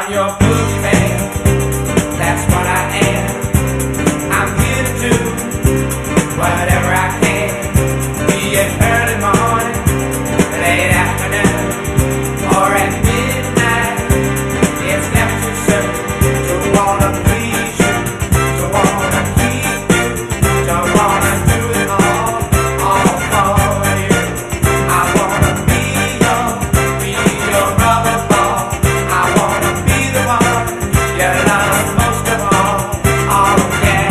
I'm your boogie man, that's what I am. I'm here to do whatever I can. Be it early morning, late afternoon, or at midnight. It's never too soon to wanna please you, to wanna keep you, to wanna do it all for you. I wanna be your rubber ball. I wanna be the one you love most of all. Oh yeah.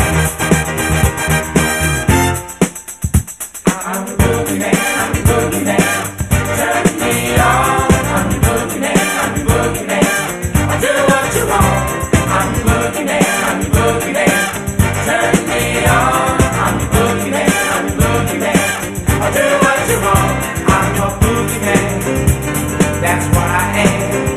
I'm the boogie man, I'm the boogie man. Turn me on. I'm the boogie man, I'm the boogie man. I'll do what you want. I'm the boogie man, I'm the boogie man. Turn me on. I'm the boogie man, I'm the boogie man. I'll do what you want. I'm your boogie man, that's what I am.